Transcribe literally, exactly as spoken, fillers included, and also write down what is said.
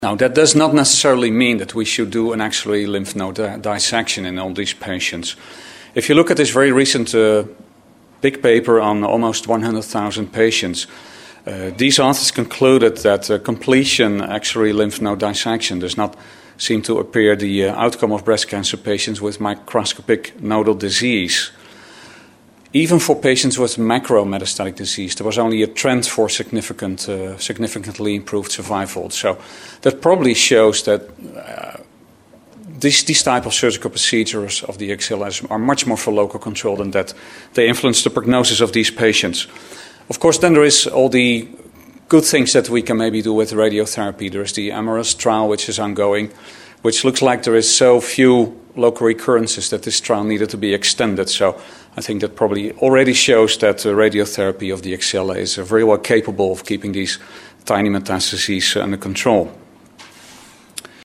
Now, that does not necessarily mean that we should do an axillary lymph node di- dissection in all these patients. If you look at this very recent uh, big paper on almost one hundred thousand patients, uh, these authors concluded that uh, completion axillary lymph node dissection does not seem to appear the uh, outcome of breast cancer patients with microscopic nodal disease. Even for patients with macrometastatic disease, there was only a trend for significant, uh, significantly improved survival. So that probably shows that uh, these, these type of surgical procedures of the axilla are much more for local control than that they influence the prognosis of these patients. Of course, then there is all the good things that we can maybe do with radiotherapy. There is the AMARAS trial, which is ongoing, which looks like there is so few local recurrences that this trial needed to be extended. So I think that probably already shows that uh, radiotherapy of the axilla is uh, very well capable of keeping these tiny metastases under control.